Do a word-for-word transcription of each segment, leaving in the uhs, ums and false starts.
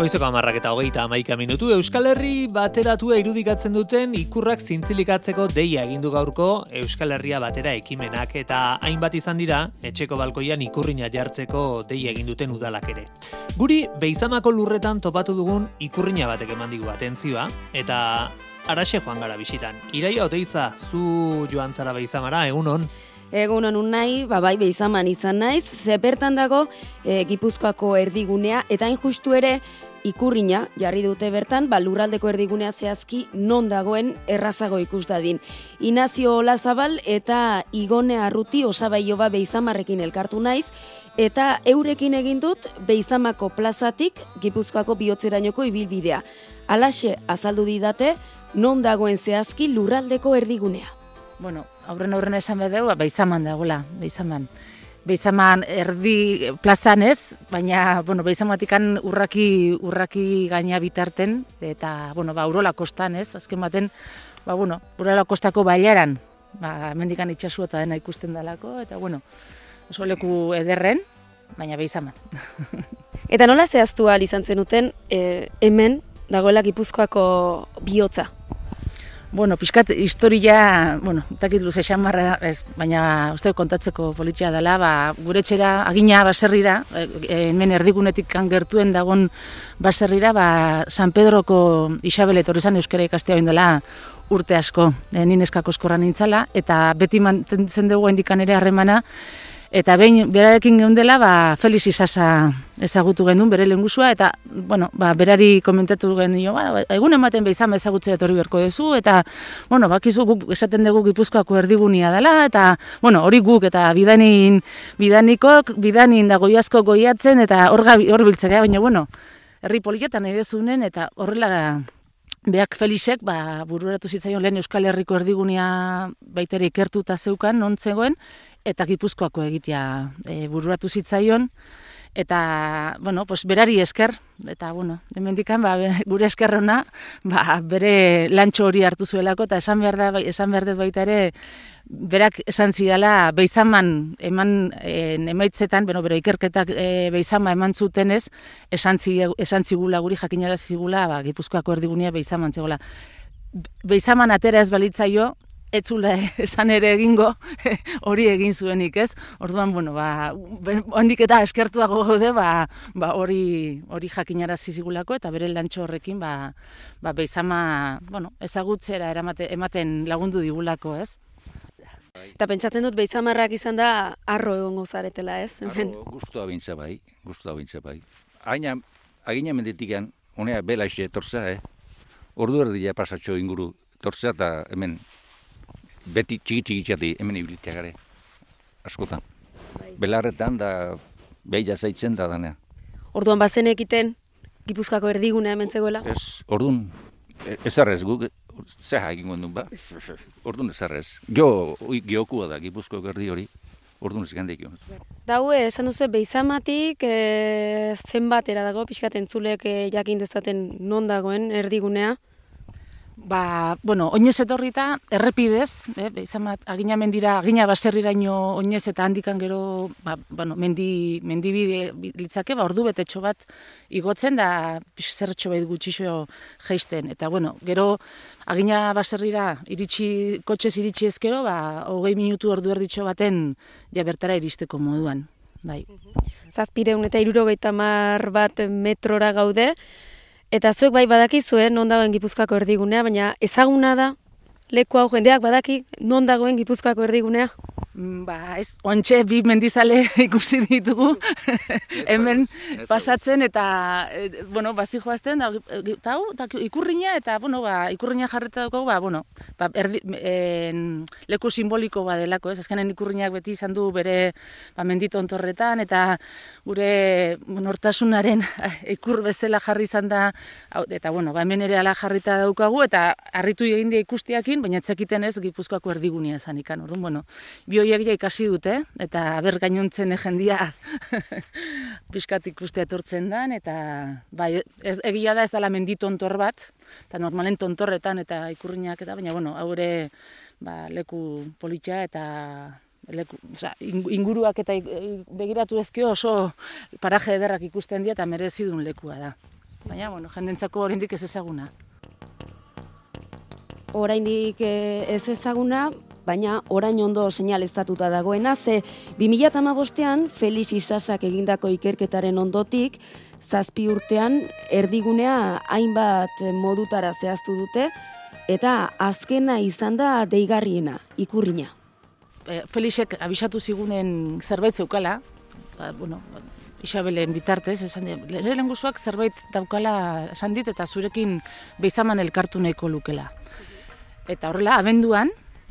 Goizeko hamarrak eta hogeita hamaika minutu Euskal Herri bateratua irudikatzen duten ikurrak zintzilikatzeko deia egin du gaurko Euskal Herria batera ekimenak eta hainbat izan dira etxeko balkoian ikurrina jartzeko deia egin duten udalak ere. Guri Beizamako lurretan topatu dugun ikurrina batek eman digu atentzioa eta Araxe joan gara bisitan. Iraia Oteiza, zu joan zara Beizamara, egunon? Egunon unai, babai Beizaman izan naiz, ze bertan dago e, Gipuzkoako erdigunea, eta hain justu ere ikurrina jarri dute bertan, ba, lurraldeko erdigunea zehazki non dagoen errazago ikus dadin. Inazio Olazabal eta Igone Arruti Osabaioba Beizamarrekin elkartu naiz, eta eurekin egin dut Beizamako plazatik Gipuzkoako bihotzerainoko ibilbidea. Halaxe azaldu didate non dagoen zehazki lurraldeko erdigunea. Bueno, aurren aurren esan bedeu, Beizaman dagoela, Beizaman. Beizaman erdi plazan ez, baina, bueno, Beizamatikan urraki, urraki gaina bitarten, eta, bueno, ba, Urola kostan ez, azken baten, ba, bueno, Urola kostako bailaran, ba, mendikan itxasu eta dena ikusten dalako, eta, bueno, oso leku ederren, baina Beizaman. Eta nola zehaztu ahal izan zenuten, e, hemen dagoela Gipuzkoako bihotza? Bueno, pixkat historia, bueno, takit luze xamarra, ez, baina uste kontatzeko politia dela, ba, gure etxera, agina baserrira, e, hemen erdigunetik gertuen dagon baserrira, ba, San Pedroko Isabel etorri zan euskara ikastea dela urte asko, e, ni neskako eskorra nintzala, eta beti mantentzen dugu indikan ere harremana, eta behin berarekin geundela, ba, Felix Isasa ezagutu gendun, bere lehengusua, eta, bueno, ba, berari komentatu gendio, ba, egun ematen Beizama ezagutzera etorri berko duzu, eta, bueno, bakizu guk esaten dugu Gipuzkoako erdigunia dela, eta, bueno, hori guk, eta bidanin, bidanikok, bidanin da goiazko goiatzen, eta hor hor biltzea, baina, bueno, herri poliketan nahi dezunen, eta horrela, beak Felixek, ba, bururatu zitzaion lehen Euskal Herriko erdigunia baitere ikertuta zeukan, non zegoen, eta Gipuzkoako egitea e, bururatu zitzaion, eta, bueno, pues berari esker, eta, bueno, hemendikan, ba, gure eskerrona, ba, bere lantxo hori hartu zuelako, eta esan behar da, esan behar dut baita ere, berak esan zidala Beizaman eman e, emaitzetan, bueno, bero ikerketak e, Beizama eman zutenez, esan, zi, esan zigula guri jakinara zigula, ba, Gipuzkoako erdigunia Beizaman zegoela. Beizaman atera ez balitzaio, etzula esan ere egingo, hori egin zuenik, ez? Orduan, bueno, ba, handik eta eskertuago gaude, ba, ba hori hori jakinarazi zigulako eta bere lantxo horrekin, ba, ba Beizama, bueno, ezagutzera eramate, ematen lagundu digulako, ez? Eta pentsatzen dut Beizamarrak izan da harro egongo zaretela, ez? Harro, gustua bintza bai, gustua bintza bai. Aina, agina mendetikan, honea bela ise etortza, eh? Ordu erdia pasatxo inguru etortza eta hemen beti txiki-txiki hemen ibilitea gare, askotan. Belarretan da behia zaitzen da danea. Orduan bazen ekiten Gipuzkoako erdigunea hemen zegoela? Ez, orduan, ezarrez guk, zeha egin gondun ba, orduan ezarrez. Jo, geokua da Gipuzkoako erdi hori, orduan ez gandeik egon. Daue, esan duzu, Beizamatik e, zenbatera dago, pixkat entzulek e, jakin dezaten non dagoen erdigunea? Ba, bueno, oinez etorrita, errepidez, eh, Beizamat, agina mendira, agina baserriraino oinez eta handikan gero, ba, bueno, mendi, mendibide litzake, ba, ordu betetxo bat igotzen da, zertxo bat gutxixo jeisten. Eta, bueno, gero, agina baserrira iritsi, kotxez iritsi ezkero, ba, hogei minutu ordu erditxo baten, ja bertara iristeko moduan, bai. Zazpireun eta hirurogeita hamar bat metrora gaude, eta zuek bai badakizue non dagoen Gipuzkoako erdigunea, baina ezaguna da leku hau jendeak badaki non dagoen Gipuzkoako erdigunea? Ba, ez, ontxe bi mendizale ikusi ditugu, hemen pasatzen eta, e, bueno, bazi joazten, da, eta, eta ikurrina, eta, bueno, ba, ikurrina jarreta dugu, ba, bueno, ba, erdi, en, leku simboliko badelako, ez, azkenen ikurrinak beti izan du bere ba, menditontorretan, eta gure nortasunaren ikur bezala jarri izan da, eta, bueno, ba, hemen ere ala jarrita daukagu, eta harritu egin dia ikustiakin, baina etzekiten ez Gipuzkoako erdigunea esan ikan, orduan, bueno, bi horiek ja ikasi dute, eta ber gainontzen jendia pixkat ikustea etortzen dan, eta bai, ez, egia da ez dela mendi tontor bat, eta normalen tontorretan eta ikurrinak eta, baina, bueno, hau ere ba, leku politxa eta leku, oza, inguruak eta begiratu ezkio oso paraje ederrak ikusten dira eta merezidun lekua da. baina, bueno, jendentzako oraindik ez ezaguna. Oraindik ez ezaguna, baina orain ondo seinaleztatuta dagoena, ze bi mila hamabostean Felix Isasak egindako ikerketaren ondotik, zazpi urtean erdigunea hainbat modutara zehaztu dute, eta azkena izan da deigarriena, ikurrina. E, Felixek abisatu zigunen zerbait zeukala, ba, bueno, Isabelen bitartez, esan dira, lehen guzuak zerbait daukala esan dit, eta zurekin beizaman elkartu nahiko lukela. Eta horrela, abenduan,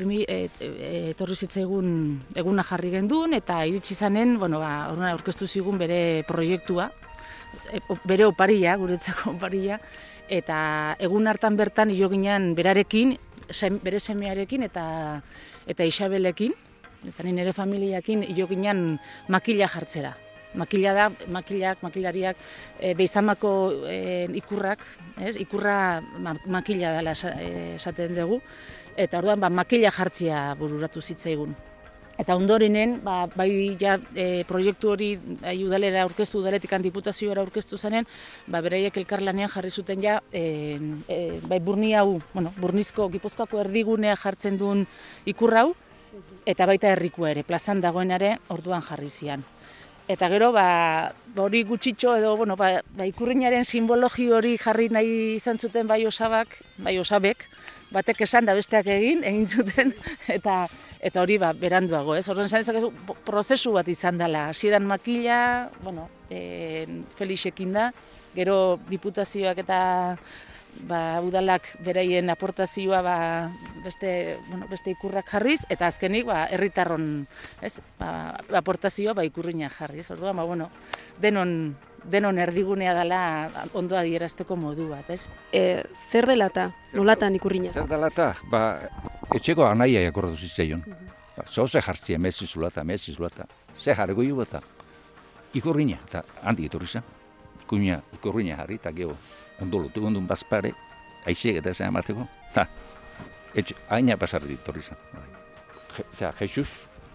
etorri zitzaigun eguna jarri gendun, eta iritsi zanen, bueno, ba, horrela aurkeztu zigun bere proiektua, bere oparia, guretzako oparia, eta egun hartan bertan hilo ginen berarekin, bere semearekin eta eta Isabelekin, eta ni nire familiakin hilo ginen makila jartzera. Makila da, makilak, makilariak, e, beizamako e, ikurrak, ez? Ikurra ma, makila dela esaten dugu, eta orduan ba, makila jartzia bururatu zitzaigun. Eta ondorinen, ba, bai ja, e, proiektu hori bai, udalera aurkeztu, udaletik diputazioara aurkeztu zanen, ba, beraiek elkarlanean jarri zuten ja, e, e, bai burni hau, bueno, burnizko, Gipuzkoako erdigunea jartzen duen ikur hau, eta baita herrikoa ere, plazan dagoenare orduan jarri zian. Eta gero, ba, hori gutxitxo edo, bueno, ba, ba, ikurrinaren simbologi hori jarri nahi izan zuten bai osabak, bai osabek, batek esan da besteak egin, egin zuten, eta eta hori ba, beranduago, ez? Horren esan dezakezu, prozesu bat izan dela. Hasieran makila, bueno, e, Felixekin da, gero diputazioak eta ba, udalak beraien aportazioa ba, beste, bueno, beste ikurrak jarriz, eta azkenik ba, herritarron, ez? Ba, aportazioa ba, ikurriña jarriz. Orduan, ba, bueno, denon, denon erdigunea dela ondo adierazteko modu bat, ez? E, zer delata, nolatan ikurriña? Zer delata, ba, etxeko anaia jakordatu zitzaion. Ba, zoze jartzia, mezi zulata, mezi zulata. Ze jarrego hiu eta ikurriña, eta handik etorri zen. Ikurriña, ikurriña jarri, eta geho, ondo lotu gondun bazpare, aiziek eta esan emateko, eta etxe, aina pasarri etorri zen. Zera, Jesus,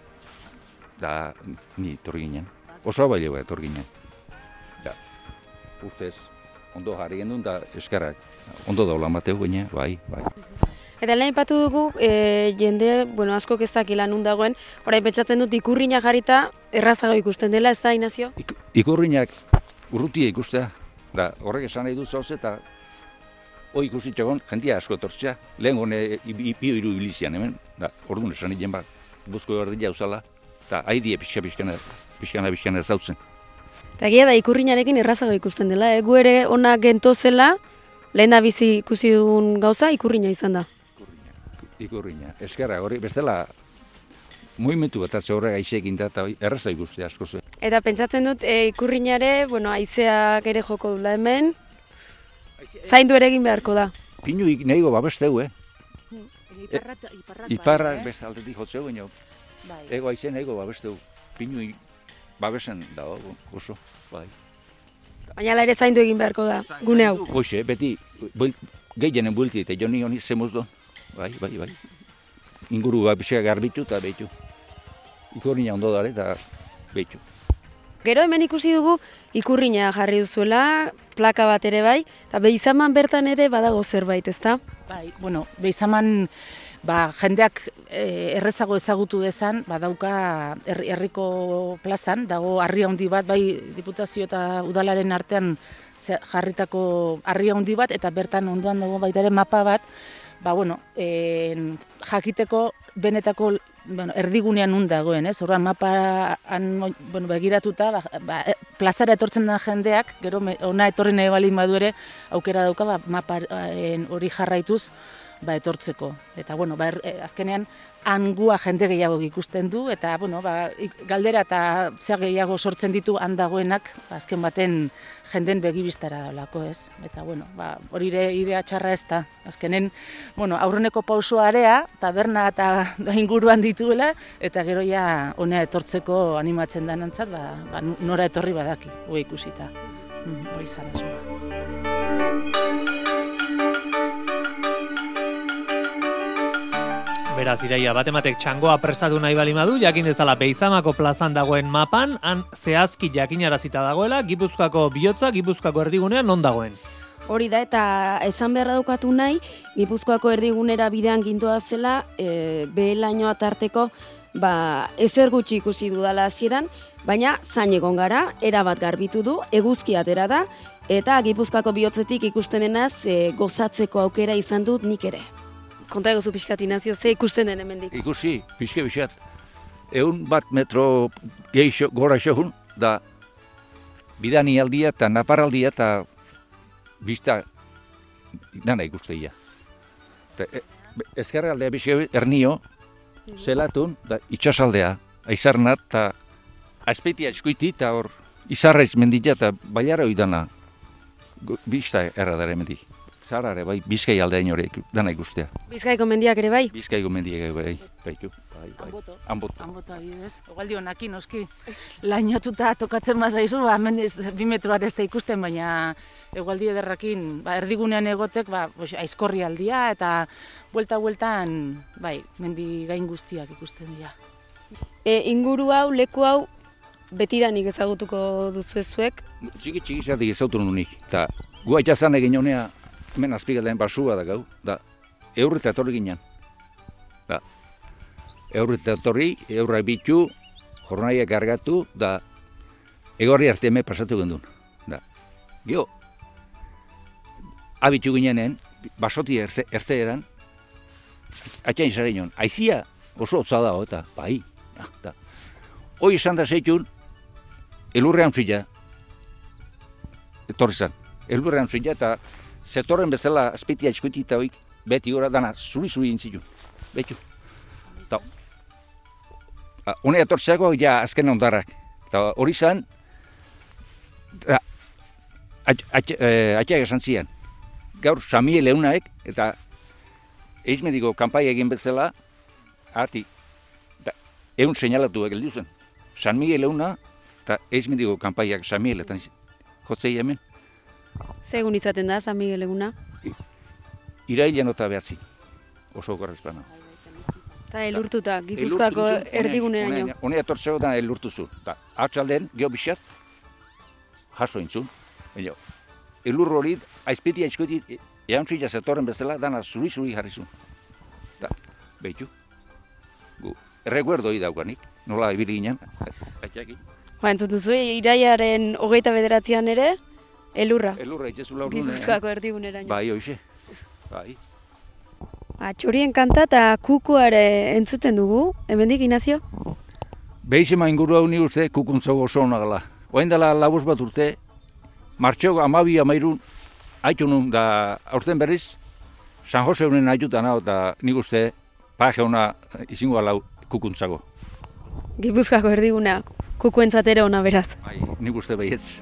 da ni etorri ginen. Oso abaileo etorri ginen. Da, ustez, ondo jarri gendun, da eskarrak, ondo daula mateu gine, bai, bai. Eta lehen ipatu dugu, e, jende, bueno, asko kezakila nun dagoen, orain pentsatzen dut ikurriña jarrita errazago ikusten dela, ez da, Inazio? Ik, ikurriñak urrutia ikustea, da horrek esan nahi du zauz eta hoi ikusitxegon jendia asko etortzea, lehen gone ipio iru bilizian hemen, da orduan esan egin bat, buzko erdia uzala, eta haidie pixka-pixkana, pixkana-pixkana zautzen. Eta egia da ikurriñarekin errazago ikusten dela, egu ere ona gentozela, lehen da bizi ikusi dugun gauza, ikurriña izan da. Ikurriña, eskerra, hori bestela mugimendu bat atze horrega aizeekin da, eta erraza ikustea asko zuen. Eta pentsatzen dut, e, ikurriñare, bueno, aizeak ere joko dula hemen, zaindu ere egin beharko da. Pinu nahigo babesteu, eh? Iparrak, iparrak, Iparrak bai, beste aldetik jotzeu, baina bai. ego aize nahigo babesteu. Pinu babesen da, oso, bai. Baina ala ere zaindu egin beharko da, gune hau. Hoxe, beti, gehienen buelti, eta joni honi zemuz do. Bai, bai, bai. Inguru bat pixka garbitu eta behitu. Ikurriña ondo dara eta behitu. Gero hemen ikusi dugu ikurriña jarri duzuela, plaka bat ere bai, eta Beizaman bertan ere badago zerbait, ezta? Bai, bueno, Beizaman ba, jendeak e, errezago ezagutu dezan, badauka herri, herriko plazan, dago harria handi bat, bai diputazio eta udalaren artean jarritako harria handi bat, eta bertan ondoan dago baita ere mapa bat, ba, bueno, e, jakiteko benetako bueno, erdigunean nun dagoen, ez? Horra mapan bueno, begiratuta, ba, ba, plazara etortzen den jendeak, gero me, ona etorri nahi balin badu ere, aukera dauka ba, mapa hori jarraituz ba, etortzeko. Eta, bueno, ba, er, azkenean, angua jende gehiago ikusten du, eta, bueno, ba, galdera eta zer gehiago sortzen ditu handagoenak, ba, azken baten jenden begibistara daulako, ez? Eta, bueno, ba, hori ere idea txarra ez da. Azkenen, bueno, aurreneko pausoa area, taberna eta inguruan dituela, eta gero ja honea etortzeko animatzen denantzat, ba, ba, nora etorri badaki, hori ikusita. Hori izan asmoa. Beraz, Iraia, batematek txangoa prestatu nahi bali madu, jakin dezala Beizamako plazan dagoen mapan, han zehazki jakinarazita dagoela, Gipuzkoako bihotza, Gipuzkoako erdigunean non dagoen. Hori da, eta esan beharra daukatu nahi, Gipuzkoako erdigunera bidean gindoa zela, e, behelainoa tarteko, ba, ezer gutxi ikusi dudala hasieran, baina zain egon gara, erabat garbitu du, eguzki atera da, eta Gipuzkoako bihotzetik ikustenenaz e, gozatzeko aukera izan dut nik ere. Konta egozu pixkat, Inazio, ze ikusten den hemendik? Ikusi, pixke bixat. Egun bat metro geixo, gora xohun, da bidani aldia eta naparaldia eta bizta dana ikusteia. E, ezkerra aldea pixke ernio, zelatun, da itxasaldea, aizarnat, eta azpeitia eskuiti, eta hor izarraiz mendila eta baiara oidana bizta erra dara mendik. Zarare, bai, Bizkai aldeain horiek, dana ikustea. Bizkaiko mendiak ere bai? Bizkaiko mendiak ere bai, baitu. Bai, bai. Anboto. Anboto. Anboto, adibidez. Egualdi honaki, noski, lainotuta tokatzen bazaizu, ba, hemen ez, bi metroar ez da ikusten, baina egualdi ederrakin, ba, erdigunean egotek, ba, aizkorri aldia, eta buelta-bueltan, bai, mendi gain guztiak ikusten dira. E, inguru hau, leku hau, betidanik ezagutuko duzu ezuek? Txiki-txiki zatik ezautu nunik, eta gu aitazan egin honea, hemen azpigaldean basua da gau, da eurreta etorri ginen. Da, eurreta etorri, eurra bitu, jornaia gargatu, da egorri arte eme pasatu gendun. Da, geho, abitu ginenen, basoti erte, erte eran, atxain zara inon, aizia oso hotza dago eta, bai, da, da. Hoi esan da zeitun, elurrean zila, etorri zan, elurrean zila eta zetorren bezala azpeitia eskuiti eta hoik beti gora dana zuri-zuri intzitun. Betu. Eta hone etortzeako ja azken ondarrak. Eta hori zan, atxeak esan zian. Gaur Samie Leunaek eta eizmediko kanpai egin bezala, ati, egun seinalatu egin duzen. San Miguel Leuna eta eizmediko kanpaiak Samieletan jotzei hemen. Zegun izaten da, San Miguel eguna? Irailean eta behatzi, oso gorrezpana. Eta elurtuta, Gipuzkoako erdiguneraino. Hone etortzeko da elurtu zu. Atxalden, geho bizkat, jaso intzun. Elur hori, aizpetia aizkoetit, eantzila zetorren bezala, dana zuri-zuri jarri zuen. Behitu. Erreguerdoi daukanik, nola ibili ginen. Ba, entzun duzu, iraiaren hogeita bederatzean ere, elurra. Elurra, itezula hor nuen. Gipuzkoako erdiguneraino. Bai, hoxe. Bai. Txorien kanta eta kukuare entzuten dugu, hemendik, Inazio? Behizema inguru hau ni uste kukuntzago oso hona gala. Oain dela labuz bat urte, martxoko amabi amairun aitunun da aurten berriz, San Jose honen aitutan hau eta nik uste paje hona izingo alau kukuntzago. Gipuzkoako erdiguna, kukuentzatera ona beraz. Bai, nik uste behietz.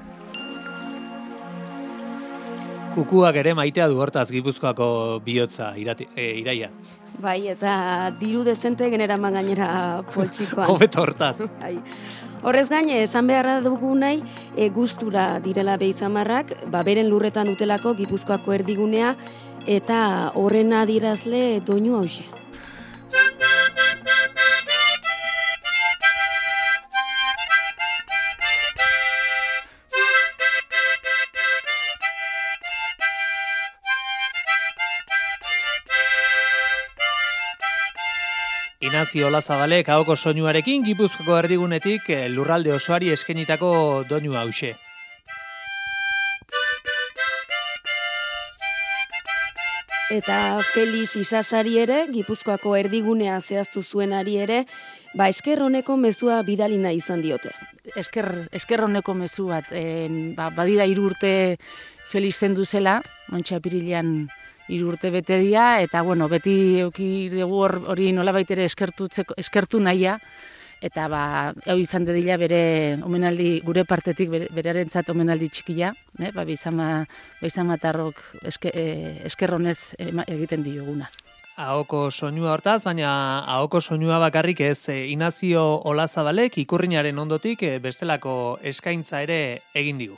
Kukuak ere maitea du hortaz Gipuzkoako bihotza, irati, e, Iraia. Bai, eta diru dezente generaman gainera poltsikoan. Hobeto hortaz. Bai. Horrez gain, esan beharra dugu nahi, e, gustura direla Beizamarrak, ba, beren lurretan dutelako Gipuzkoako erdigunea, eta horren adierazle doinu hauxe. Inazio Olazabalek ahoko soinuarekin Gipuzkoako erdigunetik lurralde osoari eskenitako doinu hauxe. Eta Felix Isasari ere, Gipuzkoako erdigunea zehaztu zuenari ere, ba esker honeko mezua bidalina izan diote. Esker, esker honeko mezu bat, en, ba, badira hiru urte Felix zendu zela, ontsa apirilean hiru urte bete dira, eta bueno, beti euki dugu hori nolabait ere eskertutzeko, eskertu nahia, eta ba, hau izan dedila bere omenaldi, gure partetik bere, berearentzat omenaldi txikia, ne? Ba, Beizama, Beizamatarrok eske, eh, eskerronez egiten dioguna. Ahoko soinua hortaz, baina ahoko soinua bakarrik ez, Inazio Olazabalek ikurrinaren ondotik bestelako eskaintza ere egin digu.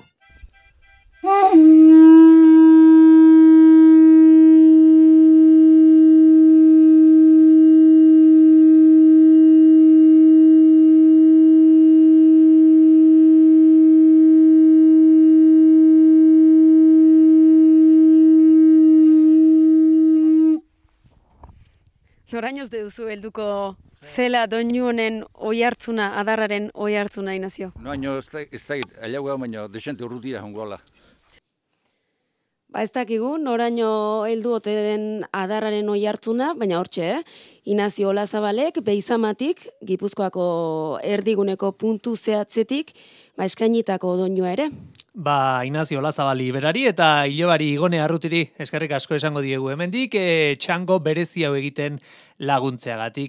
Noraino uste duzu helduko zela doinu honen oihartzuna, adarraren oihartzuna, Inazio? Noaino ez da, ez da, ailau gau, baina desente urrutira jongoala. Ba ez dakigu, noraino heldu ote den adarraren oihartzuna, baina hortxe, eh? Inazio Olazabalek, Beizamatik, Gipuzkoako erdiguneko puntu zehatzetik, ba eskainitako doinua ere. Ba, Inazio Olazabali berari eta Ilobari Igone Arrutiri eskerrik asko esango diegu hemendik, e, txango berezi hau egiten laguntzeagatik.